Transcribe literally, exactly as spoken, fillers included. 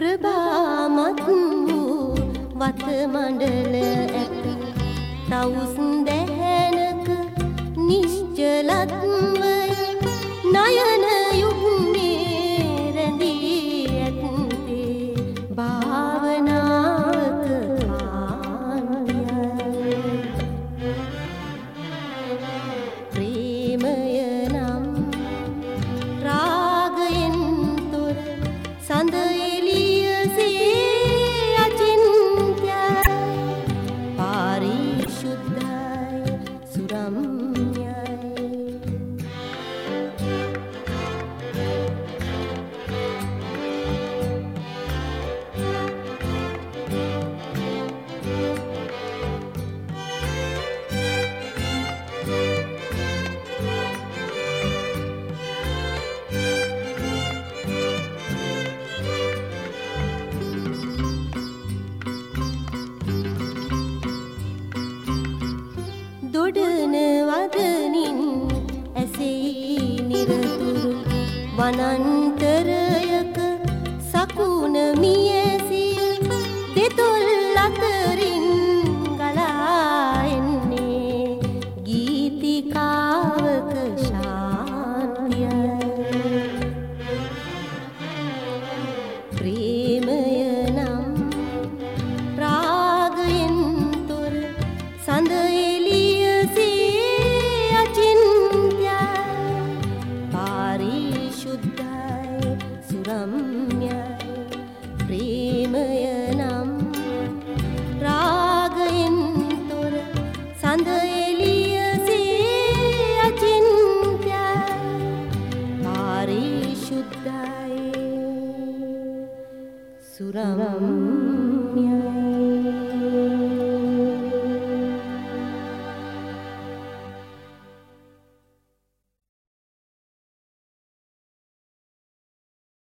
ප්‍රභාමත් වූ වත මණ්ඩල ඇත තවුස් දැහැනක නිශ්චලත්වය නයන යුග්නේ රැඳී ඇත්තේ භාවනාවක කාන්තිය ප්‍රේමය නම් රාගයෙන් තොර සඳ එළියසේ අචින්ත්‍යයි පාරිශුද්ධයි සුරම්‍යයි දොඩන වදනින් ඇසෙයි නිරතුරු වනන්තරයක සකුණ මියැසිය දෙතොල් අතරින් ගලා එන්නේ ගීතිකාවක ශාන්තියයි ප්‍රේමය නම් රාගයෙන් තොර සඳ සුරම්‍යයි ප්‍රේමය නම් රාගයෙන් තොර සඳ එළියසේ අචින්ත්‍යයි පාරිශුද්ධයි සුරම්‍යයි